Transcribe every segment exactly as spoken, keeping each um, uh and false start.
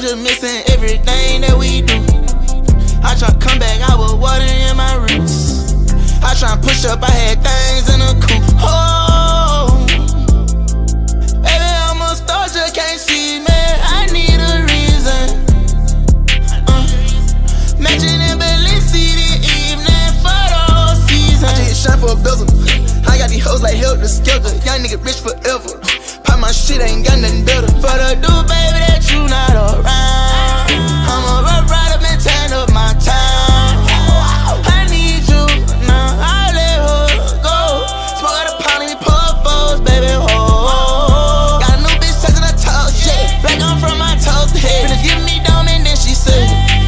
just missing everything that we do. I try to come back, I was water in my roots. I try to push up, I had things in a coupe. Oh, baby, I'm a star, just can't see me. I need a reason. Uh, matching in Balenciaga evening for the whole season. I just shine for a bezel. I got these hoes like help the skelter. Young nigga rich forever. Pop my shit, ain't got nothing better. For the dude, baby, that you not around. I'm a rough rider, been tearing up my town. I need you now, I let her go. Smoke out a pound and we pull foes, baby, ho. Got a new bitch touching her toes, yeah. Black on from my toes to head. Finna give me dome and then she said,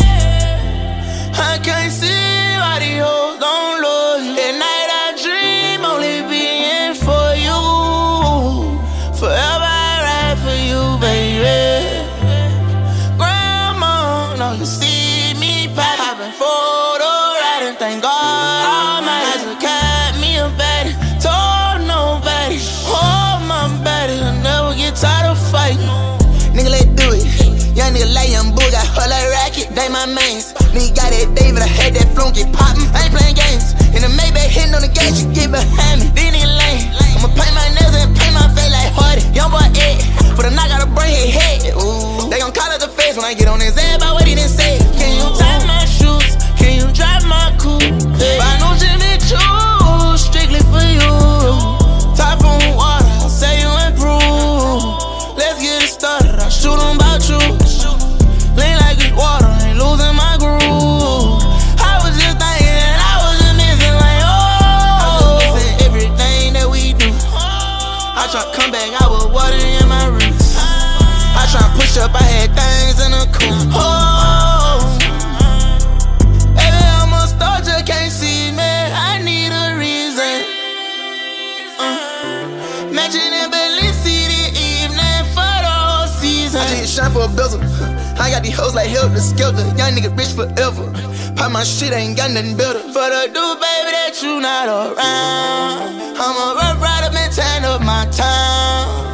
I can't see why these hoes don't love you. At night I dream only being for you. Forever I ride for you, baby. Grandma, no, you see me poppin' photo riding. Thank God my eyes have kept me a baddie. Told nobody, hold my baddie. I'll never get tired of fighting. Nigga, let's do it. Young nigga like young bull, got her like racket, they my mains. Nigga got that David, I had that flunky poppin'. I ain't playing games. In the Maybach hitting on the gas, you get behind me. These niggas lame. I'ma paint my nails and paint my face like Hardy. Young boy Ed, for the knock out of brain his head. Ooh, they gon' call it the face when I get on his head about what he done say. Can you tie my shoes? Can you drive my coupe? Hey. Buy no Jimmy Choo, strictly for you. Typhoon water, I'll say you improve. Let's get it started, I'll shoot 'em about you. Lean like it's water, ain't losing my groove. I was just thinking, I was just missing like, oh. I was missing everything that we do. I try to come back, I was water in my roots. I try to push up, I had things in a coupe. Oh, baby, I'm a star, just can't see me. I need a reason. Uh, matching in Balenciaga evening for the whole season. I just shine for a bezel. I got these hoes like help the skelter. Young nigga rich forever. Pop my shit, ain't got nothing better. For the dude, baby, that you not around. I'm a rough rider, been tearing up my town.